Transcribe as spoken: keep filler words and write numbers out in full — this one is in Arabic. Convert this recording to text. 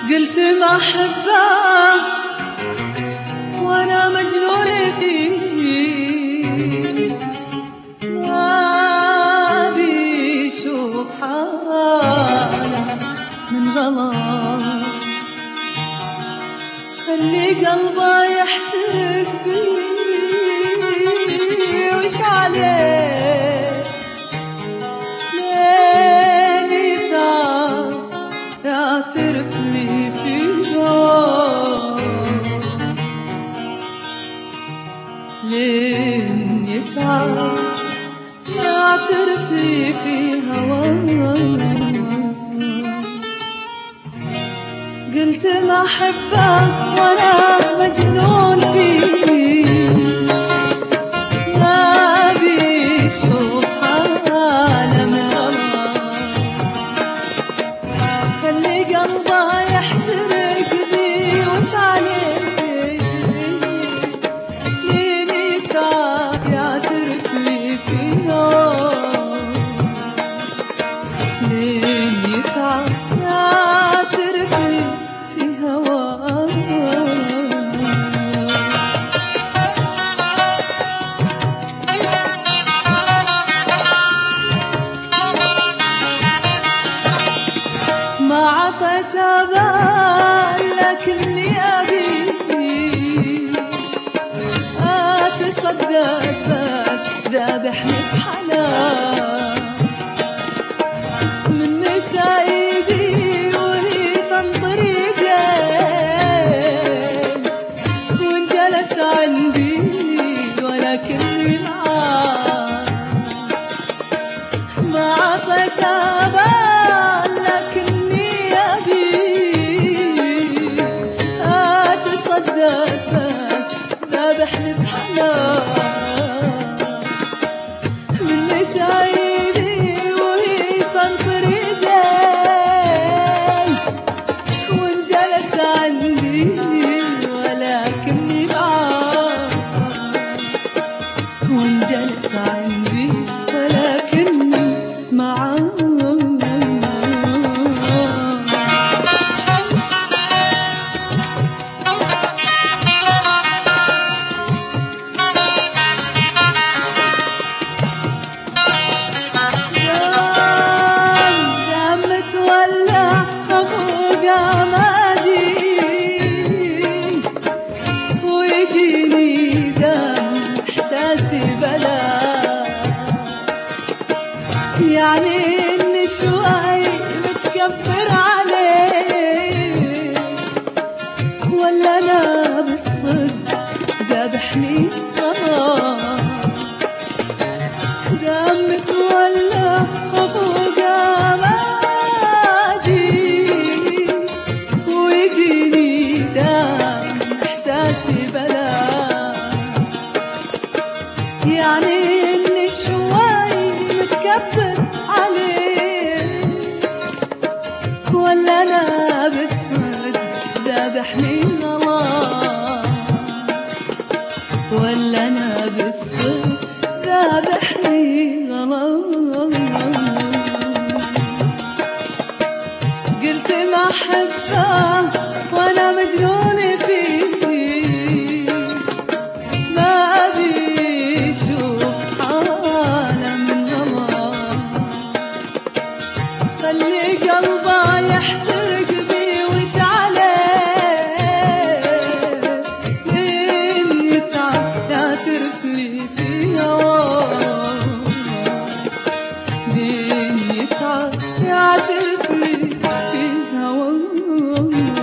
قلت ما أحبه وأنا مجنون فيه، ما بيشوف حاله من غلط، خلي قلبه يحترق بيه وش عليه لين يتعب يعترف لي في هواه، لين يتعب يعترف لي في هواه. قلت ما أحبه وأنا مجنون فيه، ما بيشوف حاله من غلط، خلي قلبه يحترق بيه وش عليه لين يتعب يعترف لي في هواه، لين يتعب يعترف لي في هواه. ما عطيته بال لكني أبي أتصدق بس ذابحني بحنان، من متى إيدي وهي تنطر يدين وانجلس عندي ولكني معاه، ما عطيته بال لكني أبي أتصدق بس ذابحني بحنان، من متى إيدي وهي تنطر يدين وانجلس عندي ولكني معاه، وانجلس عندي ولكني معاه. يعني إني شوي متكبر عليه ولا أنا بالصدق ذابحني غلط، دام متولى خفوق ما أجي ويجيني دام إحساسي بلا، يعني إني شوي متكبر عليه ولا أنا بالصدق ذابحني غلط، ولا أنا بالصدق ذابحني غلط. قلت ما أحبه وأنا مجنون فيه، ما أبي أشوف حاله من غلط، خلي قلبه يحترق بيه وش عليه لين يتعب يعترف لي في هواه، لين يتعب يعترف لي في هواه.